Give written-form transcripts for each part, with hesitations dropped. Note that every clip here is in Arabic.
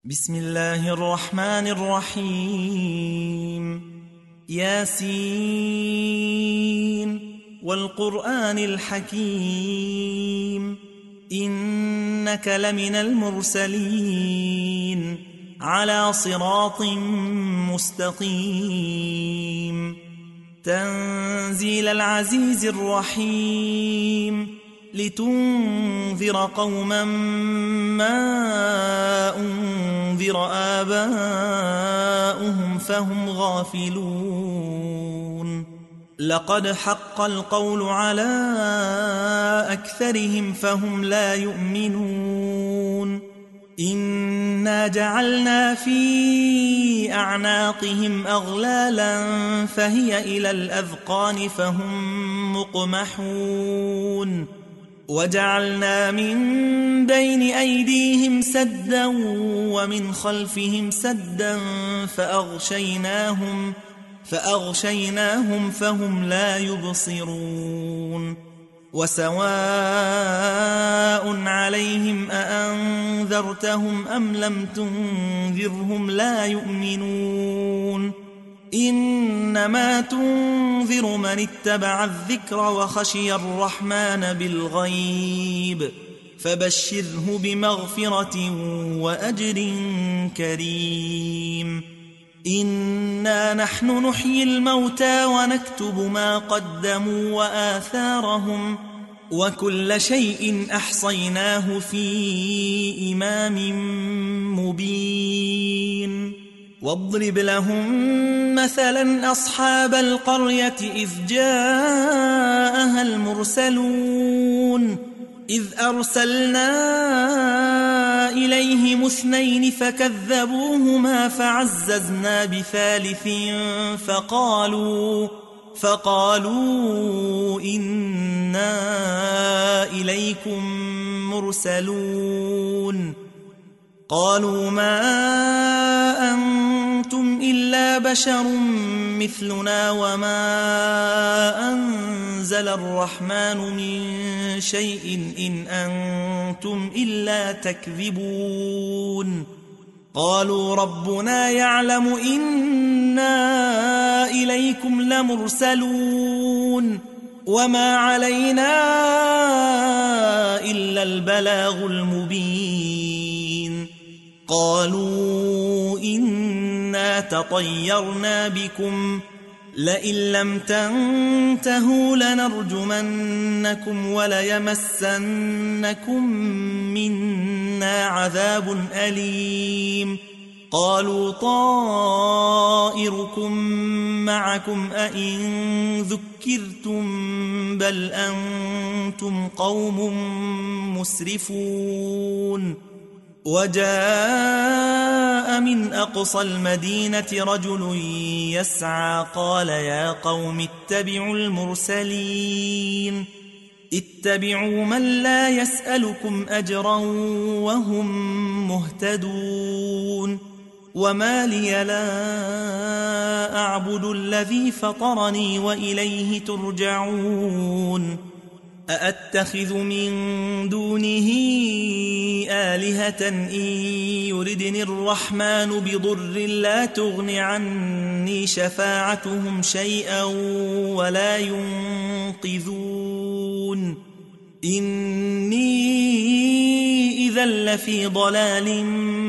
بسم الله الرحمن الرحيم. ياسين والقرآن الحكيم إنك لمن المرسلين على صراط مستقيم تنزيل العزيز الرحيم لتنذر قوما ما أنذر آباؤهم فهم غافلون. لقد حق القول على أكثرهم فهم لا يؤمنون. إنا جعلنا في أعناقهم أغلالا فهي إلى الأذقان فهم مقمحون. وجعلنا من بين أيديهم سدا ومن خلفهم سدا فأغشيناهم فهم لا يبصرون. وسواء عليهم أأنذرتهم أم لم تنذرهم لا يؤمنون. إنما تنذر من اتبع الذكر وخشي الرحمن بالغيب فبشره بمغفرة وأجر كريم. إنا نحن نحيي الموتى ونكتب ما قدموا وآثارهم وكل شيء أحصيناه في إمام مبين. واضرب لهم مثلا أصحاب القرية إذ جاءها المرسلون إذ أرسلنا إليهم 2 فكذبوهما فعززنا بثالث فقالوا إنا إليكم مرسلون. قالوا ما أنتم إلا بشر مثلنا وما أنزل الرحمن من شيء إن أنتم إلا تكذبون. قالوا ربنا يعلم إنا إليكم لمرسلون وما علينا إلا البلاغ المبين. قالوا إنا تطيرنا بكم لئن لم تنتهوا لنرجمنكم وليمسنكم منا عذاب أليم. قالوا طائركم معكم أئن ذكرتم بل أنتم قوم مسرفون. وجاء من أقصى المدينة رجل يسعى قال يا قوم اتبعوا المرسلين اتبعوا من لا يسألكم أجرا وهم مهتدون. وما لي لا أعبد الذي فطرني وإليه ترجعون. أأتخذ من دونه آلهة إن يردني الرحمن بضر لا تغن عني شفاعتهم شيئا ولا ينقذون. إني إذا لفي ضلال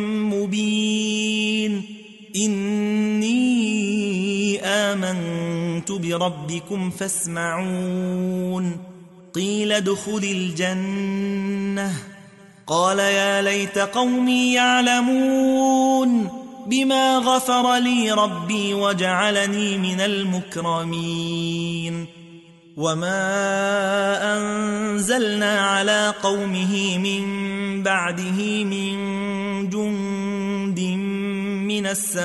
مبين. إني آمنت بربكم فاسمعون. قيل ادخل الجنة قال يا ليت قومي يعلمون بما غفر لي ربي وجعلني من المكرمين. وما أنزلنا على قومه من بعده من جند من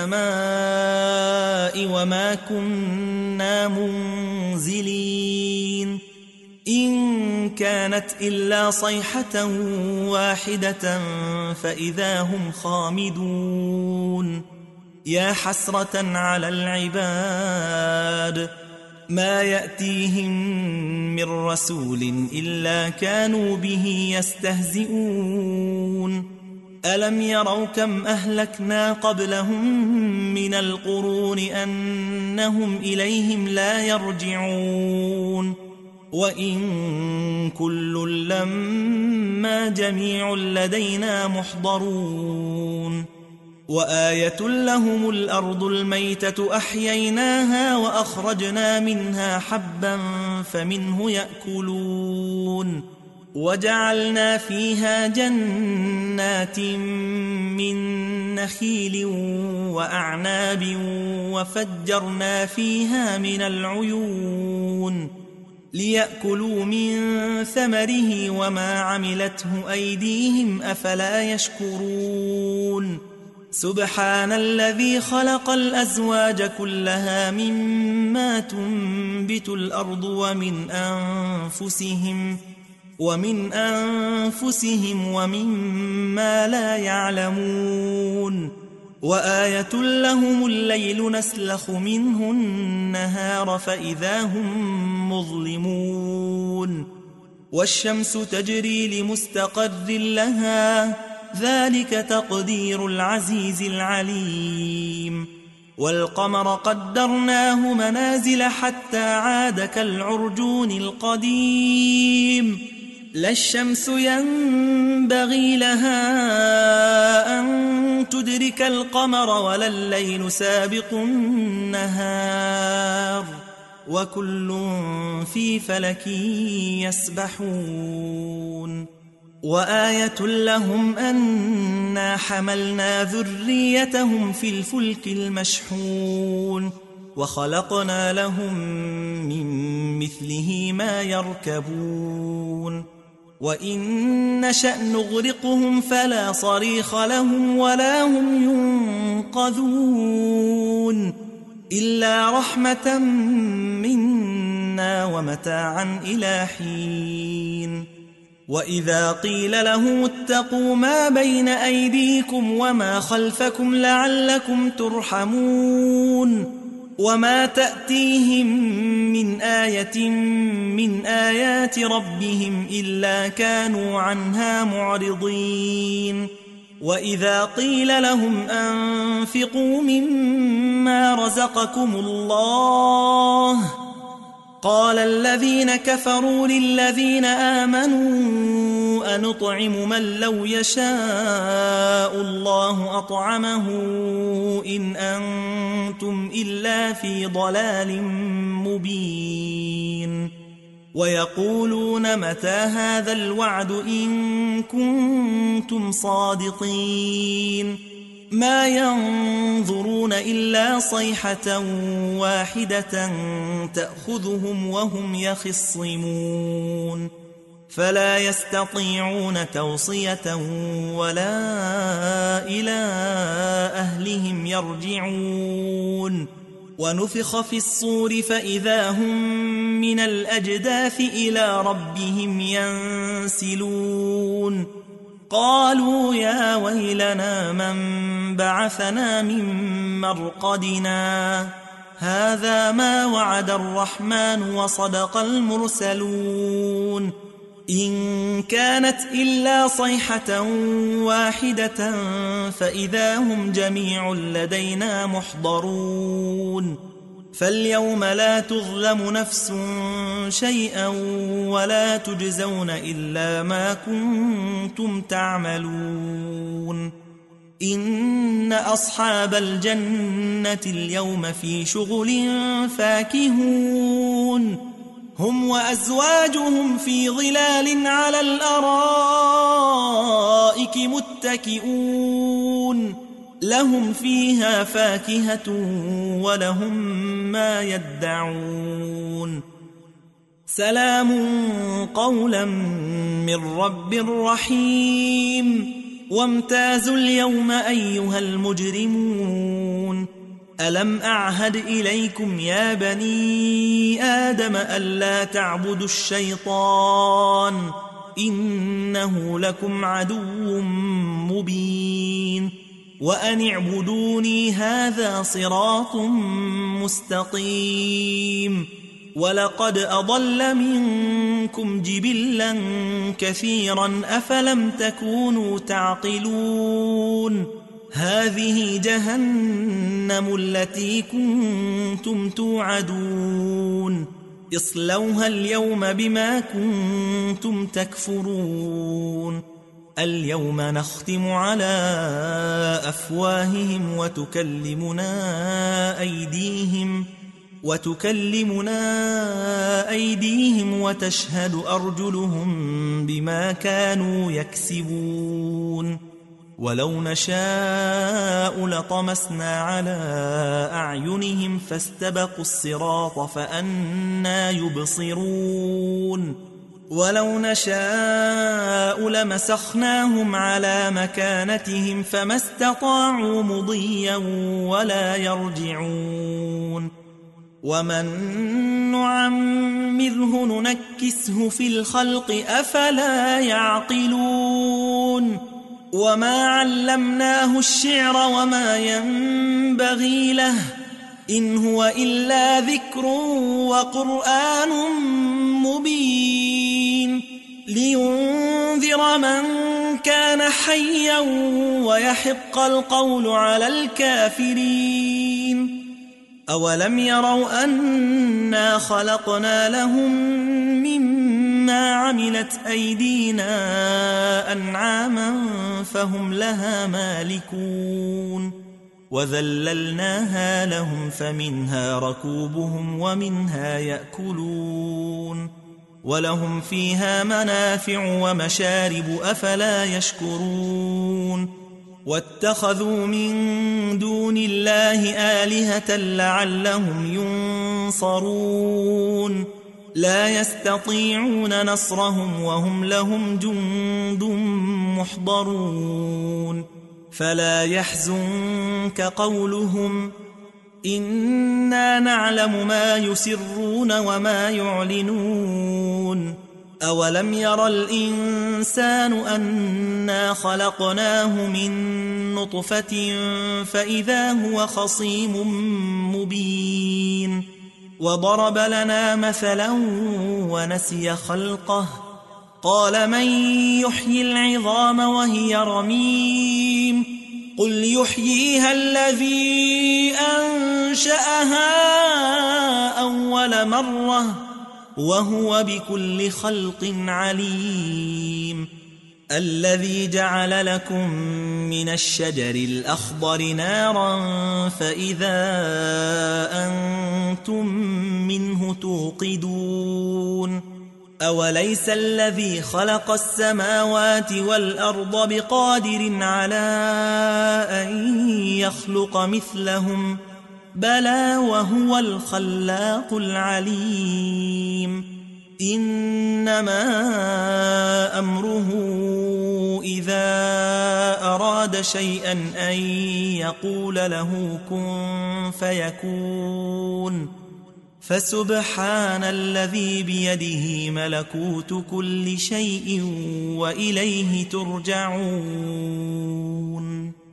السماء وما كنا منزلين. إن كانت إلا صيحة واحدة فإذا هم خامدون. يا حسرة على العباد ما يأتيهم من رسول إلا كانوا به يستهزئون. ألم يروا كم أهلكنا قبلهم من القرون أنهم إليهم لا يرجعون وإن كل لما جميع لدينا محضرون وآية لهم الأرض الميتة أحييناها وأخرجنا منها حبا فمنه يأكلون وجعلنا فيها جنات من نخيل وأعناب وفجرنا فيها من العيون ليأكلوا من ثمره وما عملته أيديهم أفلا يشكرون سبحان الذي خلق الأزواج كلها مما تنبت الأرض ومن أنفسهم ومما لا يعلمون وآية لهم الليل نسلخ منه النهار فإذا هم مظلمون والشمس تجري لمستقر لها ذلك تقدير العزيز العليم والقمر قدرناه منازل حتى عاد كالعرجون القديم لا الشمس ينبغي لها أن تدرك القمر ولا الليل سابق النهار وكل في فلك يسبحون وآية لهم أنا حملنا ذريتهم في الفلك المشحون وخلقنا لهم من مثله ما يركبون وإن نشأ نغرقهم فلا صريخ لهم ولا هم ينقذون إلا رحمة منا ومتاعا إلى حين وإذا قيل لهم اتقوا ما بين أيديكم وما خلفكم لعلكم ترحمون وما تأتيهم من آية من آيات ربهم إلا كانوا عنها معرضين وإذا قيل لهم أنفقوا مما رزقكم الله قال الذين كفروا للذين آمنوا أنطعم من لو يشاء الله أطعمه إن أنتم إلا في ضلال مبين ويقولون متى هذا الوعد إن كنتم صادقين ما ينظرون إلا صيحة واحدة تأخذهم وهم يخصمون فلا يستطيعون توصية ولا إلى أهلهم يرجعون ونفخ في الصور فإذا هم من الأجداث إلى ربهم ينسلون قالوا يا ويلنا من بعثنا من مرقدنا هذا ما وعد الرحمن وصدق المرسلون إن كانت إلا صيحة واحدة فإذا هم جميع لدينا محضرون فاليوم لا تظلم نفس شيئا ولا تجزون إلا ما كنتم تعملون إن أصحاب الجنة اليوم في شغل فاكهون هم وأزواجهم في ظلال على الأرائك متكئون لهم فيها فاكهة ولهم ما يدعون سلام قولا من رب رحيم وامتازوا اليوم أيها المجرمون ألم أعهد إليكم يا بني آدم ألا تعبدوا الشيطان إنه لكم عدو مبين وأن اعبدوني هذا صراط مستقيم ولقد أضل منكم جبلا كثيرا أفلم تكونوا تعقلون هذه جهنم التي كنتم توعدون اصلوها اليوم بما كنتم تكفرون اليوم نختم على أفواههم وتكلمنا أيديهم وتشهد أرجلهم بما كانوا يكسبون ولو نشاء لطمسنا على أعينهم فاستبقوا الصراط فأنى يبصرون ولو نشاء لمسخناهم على مكانتهم فما استطاعوا مضيا ولا يرجعون ومن نعمره ننكسه في الخلق أفلا يعقلون وما علمناه الشعر وما ينبغي له إن هو إلا ذكر وقرآن مبين لينذر من كان حيا ويحق القول على الكافرين أولم يروا أنا خلقنا لهم مما عملت أيدينا أنعاما فهم لها مالكون وذللناها لهم فمنها ركوبهم ومنها يأكلون ولهم فيها منافع ومشارب أفلا يشكرون واتخذوا من دون الله آلهة لعلهم ينصرون لا يستطيعون نصرهم وهم لهم جند محضرون فلا يحزنك قولهم إنا نعلم ما يسرون وما يعلنون أولم ير الإنسان أنا خلقناه من نطفة فإذا هو خصيم مبين وضرب لنا مثلا ونسي خلقه قال من يحيي العظام وهي رميم قل يحييها الذي أنشأها أول مرة وهو بكل خلق عليم الذي جعل لكم من الشجر الأخضر نارا فإذا أنتم منه توقدون أوليس الذي خلق السماوات والأرض بقادر على أن يخلق مثلهم بلى وهو الخلاق العليم إنما أمره إذا أراد شيئا أن يقول له كن فيكون فسبحان الذي بيده ملكوت كل شيء وإليه ترجعون